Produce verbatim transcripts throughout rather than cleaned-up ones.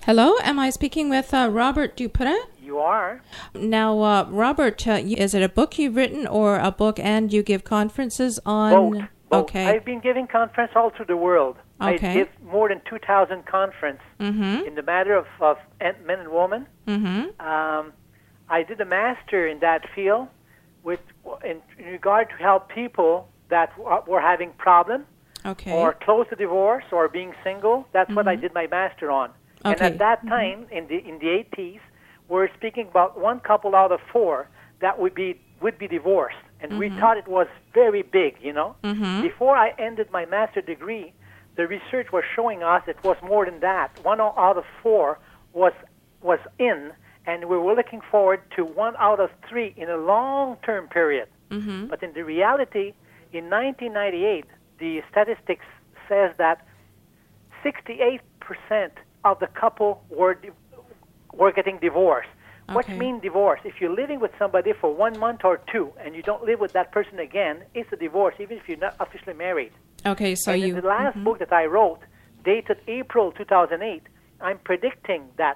Hello, am I speaking with uh, Robert Duprat? You are. Now, uh, Robert, uh, is it a book you've written or a book and you give conferences on? Both. Both. Okay. I've been giving conference all through the world. Okay. I give more than two thousand conferences Mm-hmm. in the matter of, of men and women. Mm-hmm. Um, I did a master in that field with in, in regard to help people that w- were having problems Okay. or close to divorce or being single. That's what I did my master on. And Okay. at that time, in the in the eighties, we're speaking about one couple out of four that would be would be divorced, and we thought it was very big, you know. Mm-hmm. Before I ended my master degree, the research was showing us it was more than that. One out of four was was in, and we were looking forward to one out of three in a long-term period. Mm-hmm. But in the reality, in nineteen ninety-eight, the statistics says that sixty-eight percent of the couple were di- were getting divorced. What Okay. means divorce? If you're living with somebody for one month or two and you don't live with that person again, it's a divorce, even if you're not officially married. Okay, so and you... in the last Mhm. book that I wrote, dated April two thousand eight, I'm predicting that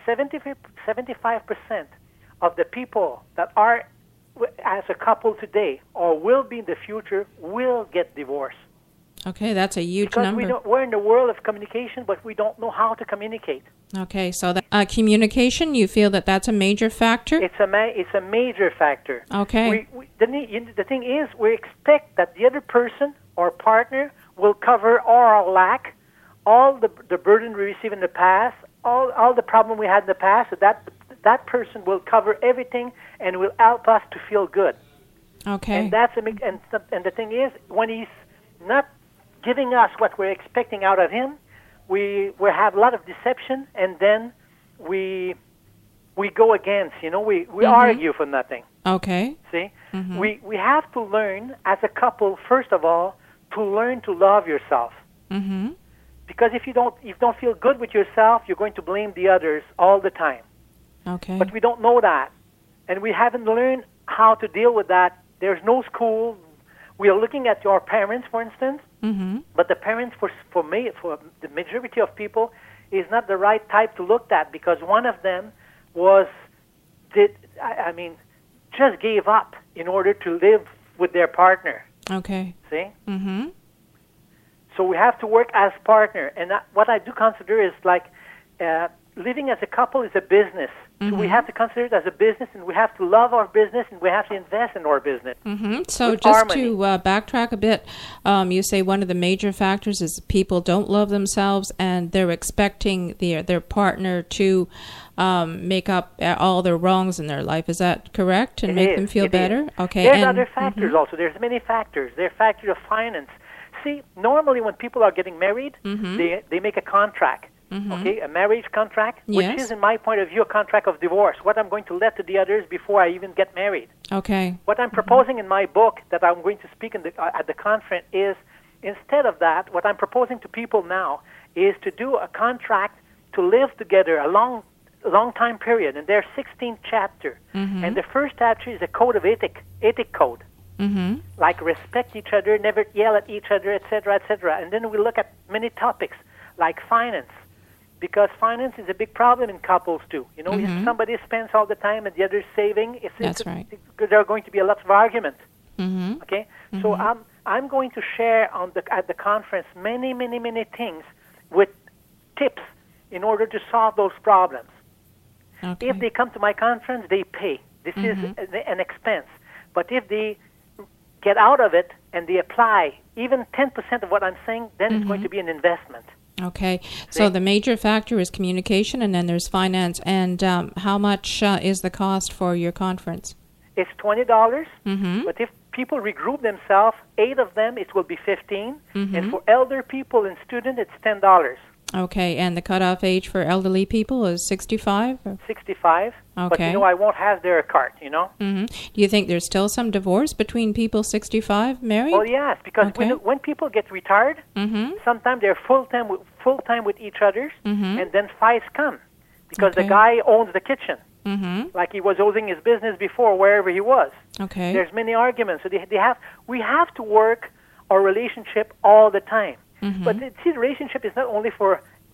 seventy-five percent of the people that are w- as a couple today or will be in the future will get divorced. Okay, that's a huge Because number. we don't, we're in the world of communication, but we don't know how to communicate. Okay, so the, uh, communication, you feel that that's a major factor? It's a ma- it's a major factor. Okay. We, we, the, ne- you- the thing is, we expect that the other person or partner will cover all our lack, all the the burden we received in the past, all all the problem we had in the past. So that that person will cover everything and will help us to feel good. Okay. And that's a big- and some- and the thing is, when he's not giving us what we're expecting out of him, we we have a lot of deception, and then we we go against. You know, we we Mhm. argue for nothing. Okay. See, Mhm. we we have to learn as a couple, first of all, to learn to love yourself. Mm-hmm. Because if you don't if you don't feel good with yourself, you're going to blame the others all the time. Okay. But we don't know that, and we haven't learned how to deal with that. There's no school. We are looking at your parents, for instance, Mm-hmm. but the parents, for for me, for the majority of people, is not the right type to look at, because one of them was did I, I mean just gave up in order to live with their partner. Okay. See, Mm-hmm. so we have to work as partner, and that, what I do consider is like uh, living as a couple is a business. So we Mhm. have to consider it as a business, and we have to love our business, and we have to invest in our business. Mm-hmm. So With just harmony. to uh, backtrack a bit, um, you say one of the major factors is people don't love themselves and they're expecting their their partner to um, make up uh, all their wrongs in their life. Is that correct? And It make is, them feel it better? is. Okay. There's and, other factors mhm. also. There's many factors. There are factors of finance. See, normally when people are getting married, Mhm. they they make a contract. Mhm. Okay, a marriage contract, which Yes. is, in my point of view, a contract of divorce. What I'm going to let to the others before I even get married. Okay. What I'm proposing in my book that I'm going to speak in the, uh, at the conference is, instead of that, what I'm proposing to people now is to do a contract to live together a long, long time period. And there's sixteen chapters. Mhm. And the first chapter is a code of ethic, ethic code, Mm-hmm. like respect each other, never yell at each other, et cetera, et cetera. And then we look at many topics like finance, because finance is a big problem in couples too. You know, Mhm. if somebody spends all the time and the other's saving, it's, That's it's, right. there are going to be a lot of arguments. Mm-hmm. Okay, so I'm I'm going to share on the at the conference many many many things with tips in order to solve those problems. Okay. If they come to my conference, they pay. This is an an expense. But if they get out of it and they apply even ten percent of what I'm saying, then it's going to be an investment. Okay. So See? the major factor is communication, and then there's finance. And um, how much uh, is the cost for your conference? It's twenty dollars, Mm-hmm. but if people regroup themselves, eight of them, it will be fifteen, Mhm. and for elder people and students, it's ten dollars. Okay. And the cutoff age for elderly people is sixty-five? Or? Sixty-five. But Okay. you know, I won't have their cart. You know. Mm-hmm. Do you think there's still some divorce between people sixty-five married? Well, yes, because Okay. when when people get retired, Mm-hmm. sometimes they're full time with, full time with each other, Mhm. and then fights come because Okay. the guy owns the kitchen, Mm-hmm. like he was owning his business before wherever he was. Okay. There's many arguments, so they they have we have to work our relationship all the time. Mhm. But the- see, the relationship is not only for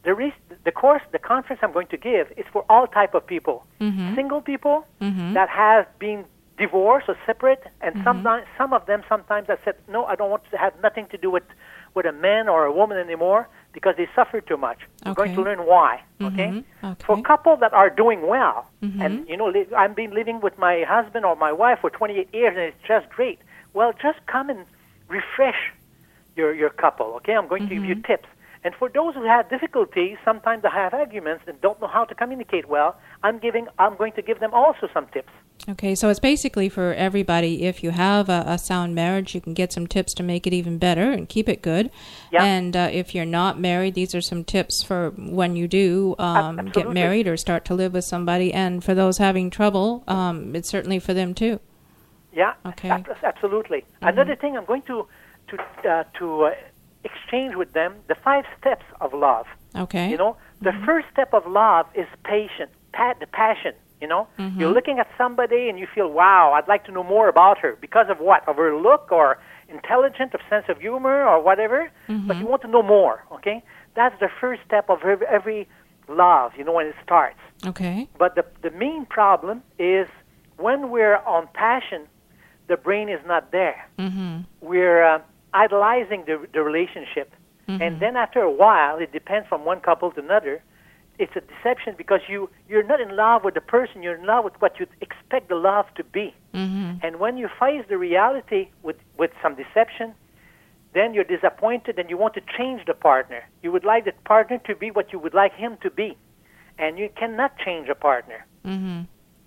the re- the course, the conference I'm going to give is for all type of people. Mm-hmm. Single people Mm-hmm. that have been divorced or separate, and Mhm. sometimes some of them sometimes have said, no, I don't want to have nothing to do with with a man or a woman anymore because they suffer too much. We're going to Okay. learn why. Okay. Mhm. Okay. For couples that are doing well, Mhm. and you know, li- I've been living with my husband or my wife for twenty-eight years, and it's just great. Well, just come and refresh your your couple. Okay, I'm going to give you Mhm. tips. And for those who have difficulties, sometimes they have arguments and don't know how to communicate well. I'm giving. I'm going to give them also some tips. Okay, so it's basically for everybody. If you have a, a sound marriage, you can get some tips to make it even better and keep it good. Yeah. And uh, if you're not married, these are some tips for when you do um, get Absolutely. married or start to live with somebody. And for those having trouble, um, it's certainly for them too. Yeah. Okay. ab- Absolutely. Mhm. Another thing, I'm going to to uh, to uh, exchange with them the five steps of love. Okay. You know, the first step of love is patience, pa- the passion. You know, Mhm. you're looking at somebody and you feel, wow, I'd like to know more about her because of what? Of her look or intelligent, of sense of humor or whatever. But you want to know more. Okay, that's the first step of every, every love. You know, when it starts. Okay. But the the main problem is when we're on passion, the brain is not there. Mm-hmm. We're uh, idolizing the the relationship, Mhm. and then after a while, it depends from one couple to another. It's a deception because you you're not in love with the person. You're in love with what you expect the love to be. Mm-hmm. And when you face the reality with with some deception, then you're disappointed and you want to change the partner. You would like the partner to be what you would like him to be, and you cannot change a partner. Mm-hmm.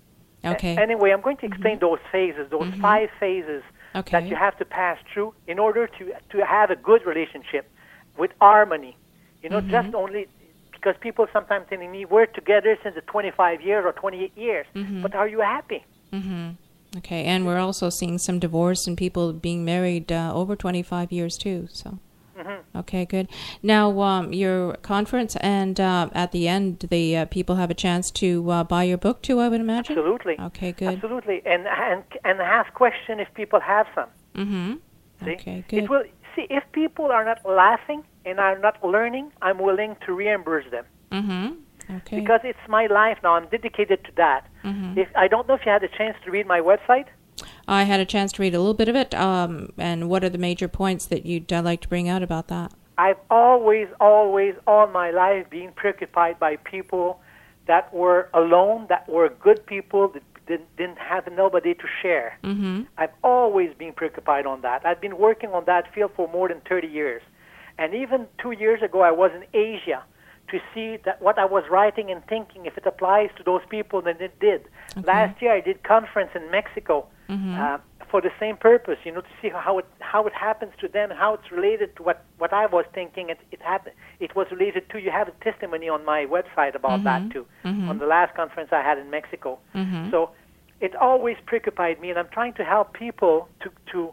Okay. A- Anyway, I'm going to explain those phases, those Mhm. five phases Okay. that you have to pass through in order to to have a good relationship with harmony. You know, Mhm. just only because people sometimes telling me we're together since the twenty-five years or twenty-eight years, Mhm. but are you happy? Mm-hmm. Okay, and we're also seeing some divorce and people being married uh, over twenty-five years too. So, Mm-hmm. okay, good. Now, um, your conference, and uh, at the end, the uh, people have a chance to uh, buy your book too, I would imagine? Absolutely. Okay, good. Absolutely, and and and ask question if people have some. Mm-hmm. See? Okay, good. It will see if people are not laughing and are not learning. I'm willing to reimburse them. Mm-hmm. Okay. Because it's my life now. I'm dedicated to that. Mhm. If I don't know if you had a chance to read my website. I had a chance to read a little bit of it, um, and what are the major points that you'd uh, like to bring out about that? I've always, always, all my life been preoccupied by people that were alone, that were good people, that didn't, didn't have nobody to share. Mm-hmm. I've always been preoccupied on that. I've been working on that field for more than thirty years. And even two years ago, I was in Asia to see that what I was writing and thinking, if it applies to those people, then it did. Okay. Last year, I did conference in Mexico Mhm. uh, for the same purpose, you know, to see how it how it happens to them and how it's related to what, what I was thinking. It it happened. It was related to. You have a testimony on my website about Mhm. that too. Mhm. On the last conference I had in Mexico. Mhm. So it always preoccupied me, and I'm trying to help people to to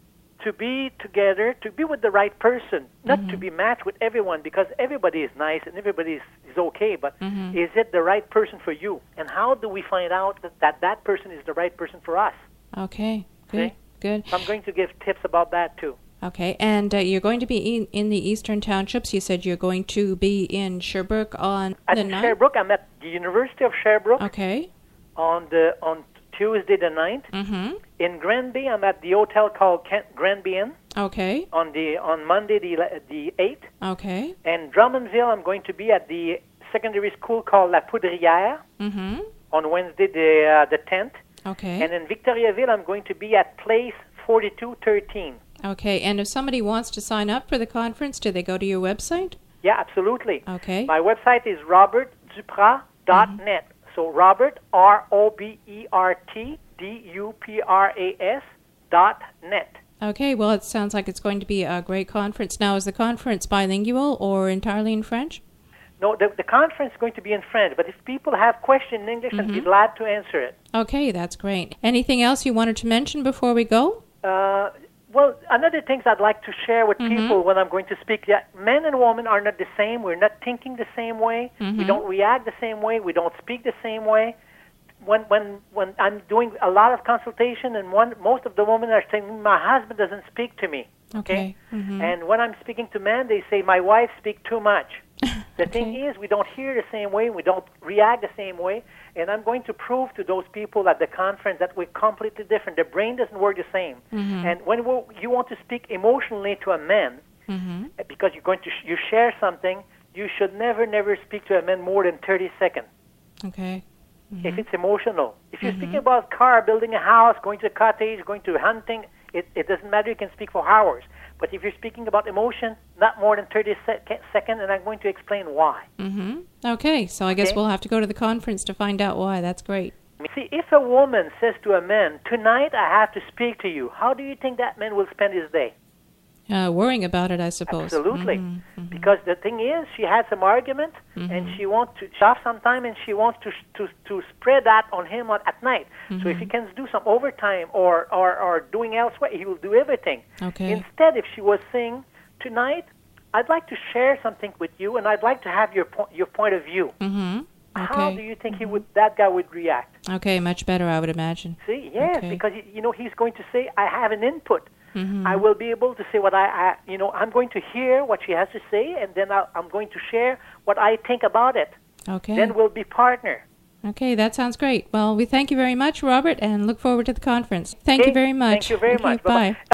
to be together, to be with the right person, not Mhm. to be matched with everyone, because everybody is nice and everybody is, is okay, but Mhm. is it the right person for you? And how do we find out that that, that person is the right person for us? Okay, good, See? good. So I'm going to give tips about that too. Okay, and uh, you're going to be in, in the Eastern Townships. You said you're going to be in Sherbrooke on At the ninth? Sherbrooke, I'm at the University of Sherbrooke Okay. on the on Tuesday the ninth. Mm-hmm. In Granby, I'm at the hotel called Kent Granby Inn Okay. on the on Monday the ele- the eighth. Okay. And Drummondville, I'm going to be at the secondary school called La Poudrière Mm-hmm. on Wednesday the uh, the tenth. Okay. And in Victoriaville, I'm going to be at Place forty-two thirteen. Okay, and if somebody wants to sign up for the conference, do they go to your website? Yeah, absolutely. Okay. My website is robert duprat dot net. So Robert, R O B E R T D U P R A S dot net. Okay, well, it sounds like it's going to be a great conference. Now, is the conference bilingual or entirely in French? No, the, the conference is going to be in French, but if people have questions in English, I'd be Mhm. glad to answer it. Okay, that's great. Anything else you wanted to mention before we go? Uh, well, another things I'd like to share with Mhm. people when I'm going to speak, yeah, men and women are not the same. We're not thinking the same way. We Mhm. don't react the same way. We don't speak the same way. When when when I'm doing a lot of consultation, and one most of the women are saying, my husband doesn't speak to me. Okay. Mhm. And when I'm speaking to men, they say, my wife speaks too much. The okay. thing is, we don't hear the same way, we don't react the same way, and I'm going to prove to those people at the conference that we're completely different. The brain doesn't work the same. Mm-hmm. And when we're, you want to speak emotionally to a man, mm-hmm. because you're going to sh- you share something, you should never, never speak to a man more than thirty seconds. Okay. Mm-hmm. If it's emotional. If you're mm-hmm. speaking about car, building a house, going to a cottage, going to hunting, it, it doesn't matter. You can speak for hours. But if you're speaking about emotion, not more than thirty sec- seconds, and I'm going to explain why. Mm-hmm. Okay, so I guess okay? we'll have to go to the conference to find out why. That's great. See, if a woman says to a man, tonight I have to speak to you, how do you think that man will spend his day? Uh, worrying about it, I suppose. Absolutely. Mm-hmm. Mm-hmm. Because the thing is, she had some argument, mm-hmm. and she wants to stop sometime, and she wants to to to spread that on him on, at night. Mm-hmm. So if he can do some overtime or, or, or doing elsewhere, he will do everything. Okay. Instead, if she was saying, tonight, I'd like to share something with you, and I'd like to have your, po- your point of view. Mm-hmm. Okay. How do you think he would that guy would react? Okay, much better, I would imagine. See, yes, okay. because, you know, he's going to say, I have an input. Mm-hmm. I will be able to say what I, I, you know, I'm going to hear what she has to say, and then I'll, I'm going to share what I think about it. Okay. Then we'll be partner. Okay, that sounds great. Well, we thank you very much, Robert, and look forward to the conference. Thank okay. you very much. Thank you very okay, much. Bye. Bye-bye.